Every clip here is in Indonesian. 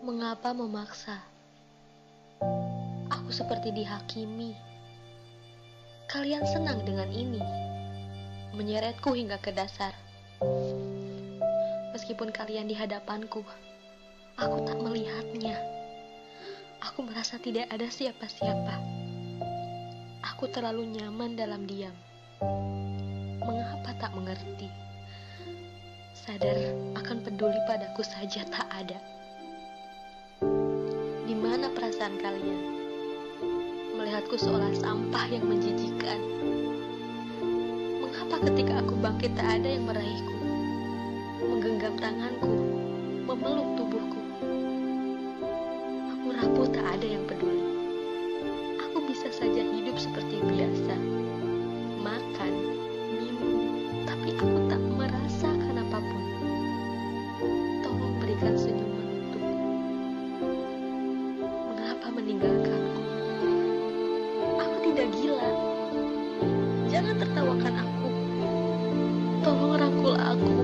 Mengapa memaksa? Aku seperti dihakimi. Kalian senang dengan ini, menyeretku hingga ke dasar. Meskipun kalian di hadapanku, aku tak melihatnya. Aku merasa tidak ada siapa-siapa. Aku terlalu nyaman dalam diam. Mengapa tak mengerti? Sadar akan peduli padaku saja tak ada. Di mana perasaan kalian? Melihatku seolah sampah yang menjijikan. Mengapa ketika aku bangkit tak ada yang meraihku, menggenggam tanganku, memeluk tubuhku? Aku rapuh tak ada yang peduli. Aku bisa saja hidup seperti biasa, makan, minum, tapi aku tak merasakan apapun. Tolong berikan senyuman untukku. Mengapa meninggalkanku? Aku tidak gila. Jangan tertawakan aku. Tolong rangkul aku.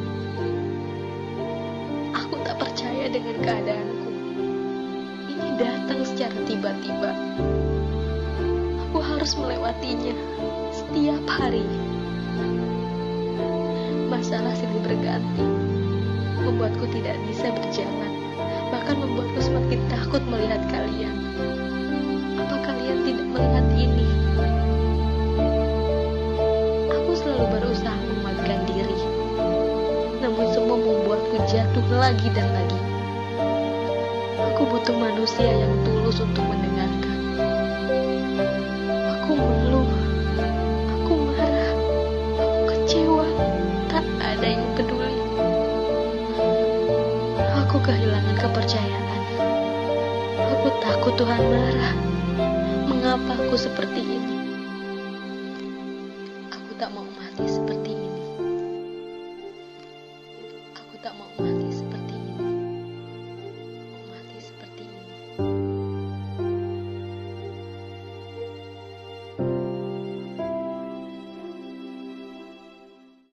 Aku tak percaya dengan keadaanku. Ini datang secara tiba-tiba. Aku harus melewatinya setiap hari. Masalah silih berganti, membuatku tidak bisa berjalan, bahkan membuatku semakin takut melihat kalian. Apa kalian tidak melihat ini? Aku selalu berusaha menguatkan diri, namun semua membuatku jatuh lagi dan lagi. Aku butuh manusia yang tulus untuk mendengarkan. Aku mengeluh, aku marah, aku kecewa, tak ada yang peduli. Aku kehilangan kepercayaan. Aku takut Tuhan marah. Mengapa aku seperti ini? Aku tak mau mati seperti ini.